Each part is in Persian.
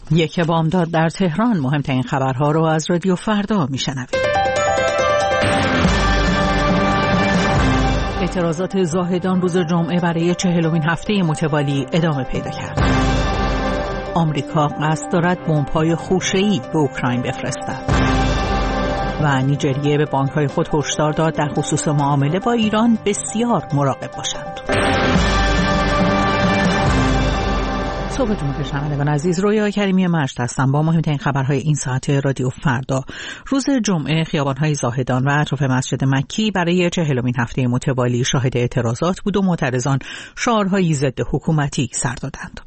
یک بامداد در تهران. مهمترین خبرها رو از رادیو فردا میشنوید. اعتراضات زاهدان روز جمعه برای 40مین هفته متوالی ادامه پیدا کرد. آمریکا قصد دارد بمب‌های خوشه‌ای به اوکراین بفرستد. و نیجریه به بانک‌های خود هشدار داد در خصوص معامله با ایران بسیار مراقب باشند. صبحتون بخیر شنوندگان عزیز، رویا کریمی مجد هستم با مهمترین خبرهای این ساعت رادیو فردا. روز جمعه خیابان‌های زاهدان و اطراف مسجد مکی برای 40مین هفته متوالی شاهد اعتراضات بود و معترضان شعارهایی ضد حکومتی سر دادند.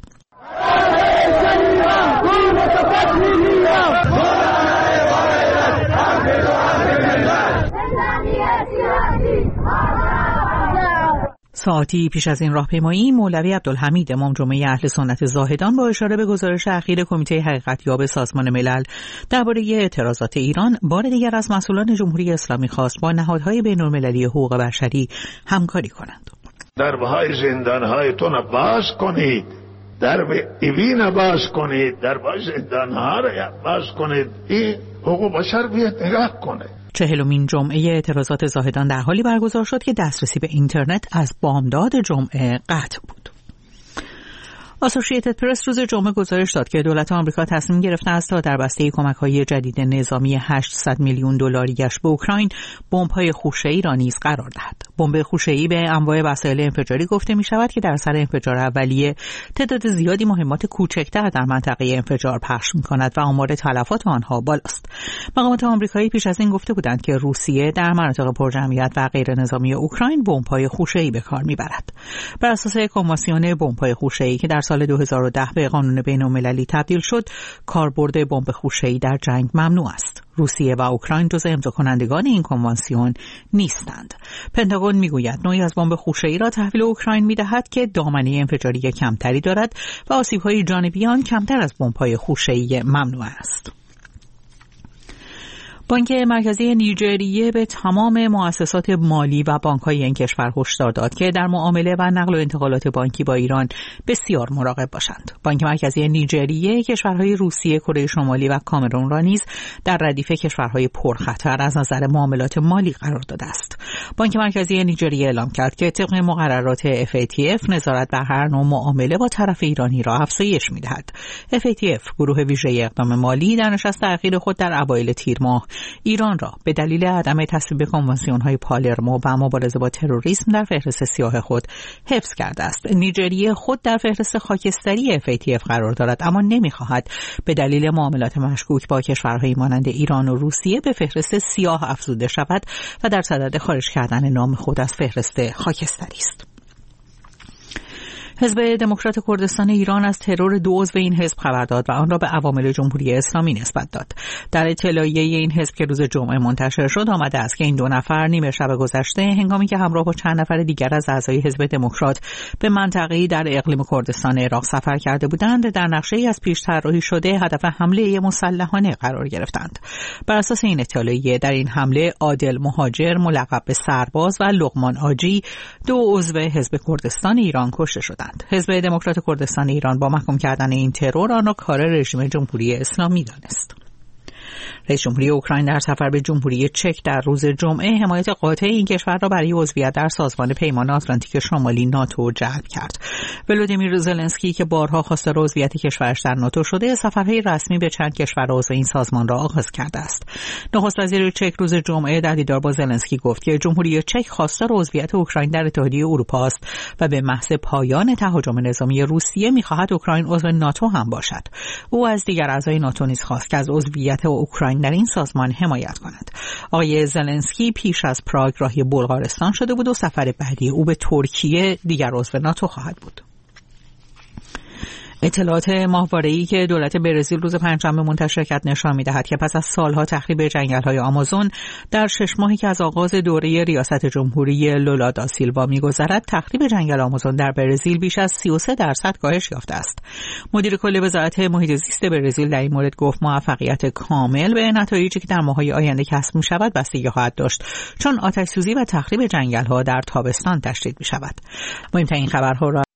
ساعتی پیش از این راهپیمایی مولوی عبدالحمید امام جمعه اهل سنت زاهدان با اشاره به گزارش اخیر کمیته حقیقتیاب سازمان ملل درباره اعتراضات ایران بار دیگر از مسئولان جمهوری اسلامی خواست با نهادهای بین‌المللی حقوق بشری همکاری کنند. درهای زندانهایتون را باز کنید، درب ایوین باز کنید، درهای زندانها را باز کنید، این حقوق بشر بیاد نگاه کنه. 40مین جمعه اعتراضات زاهدان در حالی برگزار شد که دسترسی به اینترنت از بامداد جمعه قطع بود. آسوشییتد پرس روز جمعه گزارش داد که دولت آمریکا تصمیم گرفته است تا در بسته کمک‌های جدید نظامی 800 میلیون دلاریش به اوکراین بمب‌های خوشه‌ای را نیز قرار دهد. بمب خوشه‌ای به انواع وسایل انفجاری گفته می‌شود که در سر انفجار اولیه تعداد زیادی مهمات کوچکتر در منطقه انفجار پخش می‌کند و آمار تلفات آنها بالاست. مقامات آمریکایی پیش از این گفته بودند که روسیه در مناطق پرجمعیت و غیر نظامی اوکراین بمب‌های خوشه‌ای به کار می‌برد. بر اساس کنوانسیون بمب‌های خوشه‌ای که در سال 2010 به قانون بین‌المللی تبدیل شد، کاربرد بمب خوشه‌ای در جنگ ممنوع است. روسیه و اوکراین جزو امضا کنندگان این کنوانسیون نیستند. پنتاگون میگوید نوعی از بمب خوشه‌ای را تحویل اوکراین می‌دهد که دامنه انفجاری کمتری دارد و آسیب‌های جانبی آن کمتر از بمب‌های خوشه‌ای ممنوع است. بانک مرکزی نیجریه به تمام مؤسسات مالی و بانک‌های این کشور هشدار داد که در معامله و نقل و انتقالات بانکی با ایران بسیار مراقب باشند. بانک مرکزی نیجریه کشورهای روسیه، کره شمالی و کامرون را نیز در ردیف کشورهای پرخطر از نظر معاملات مالی قرار داده است. بانک مرکزی نیجریه اعلام کرد که طبق مقررات FATF نظارت بر هر نوع معامله با طرف ایرانی را افزایش می‌دهد. FATF، گروه ویژه اقدام مالی، در نشست اخیر خود در اوایل تیر ماه ایران را به دلیل عدم تصویب کنوانسیون‌های پالرمو و مبارزه با تروریسم در فهرست سیاه خود حفظ کرده است. نیجریه خود در فهرست خاکستری FATF قرار دارد، اما نمی‌خواهد به دلیل معاملات مشکوک با کشورهای مانند ایران و روسیه به فهرست سیاه افزوده شود و در صدد خارج کردن نام خود از فهرست خاکستری است. حزب دموکرات کردستان ایران از ترور 2 عضو این حزب خبر داد و آن را به عوامل جمهوری اسلامی نسبت داد. در اطلاعیه این حزب که روز جمعه منتشر شد آمده است که این 2 نفر نیمه شب گذشته هنگامی که همراه با چند نفر دیگر از اعضای حزب دموکرات به منطقه‌ای در اقلیم کردستان عراق سفر کرده بودند، در نقشه‌ای از پیش طراحی شده هدف حمله مسلحانه قرار گرفتند. بر اساس این اطلاعیه در این حمله عادل مهاجر ملقب به سرباز و لقمان آجی 2 عضو حزب کردستان ایران کشته شدند. حزب دموکرات کردستان ایران با محکوم کردن این ترور آن را کار رژیم جمهوری اسلامی دانست. رئیس جمهوری اوکراین در سفر به جمهوری چک در روز جمعه حمایت قاطع این کشور را برای عضویت در سازمان پیمان آتلانتیک شمالی ناتو جلب کرد. ولودیمیر زلنسکی که بارها خواستار عضویت کشورش در ناتو شده، سفرهای رسمی به چند کشور عضو این سازمان را آغاز کرده است. نخست وزیر چک روز جمعه در دیدار با زلنسکی گفت که جمهوری چک خواستار عضویت اوکراین در اتحادیه اروپا است و به محض پایان تهاجم نظامی روسیه می‌خواهد اوکراین عضو ناتو هم باشد. او از دیگر اعضای ناتو نیز خواست که از عضویت اوکراین در این سازمان حمایت کند. آقای زلنسکی پیش از پراگ راهی بلغارستان شده بود و سفر بعدی او به ترکیه دیگر عضو ناتو خواهد بود. اطلاعات ماهواره‌ای که دولت برزیل روز پنجشنبه منتشر کرد نشان می‌دهد که پس از سالها تخریب جنگل‌های آمازون در 6 ماهی که از آغاز دوره ریاست جمهوری لولا دا سیلوا می‌گذرد، تخریب جنگل آمازون در برزیل بیش از 33% کاهش یافته است. مدیر کل وزارت محیط زیست برزیل در این مورد گفت موفقیت کامل به نتایجی که در ماه‌های آینده کسب می‌شود بستگی خواهد داشت، چون آتش‌سوزی و تخریب جنگل‌ها در تابستان تشدید می‌شود. مهمترین خبرها را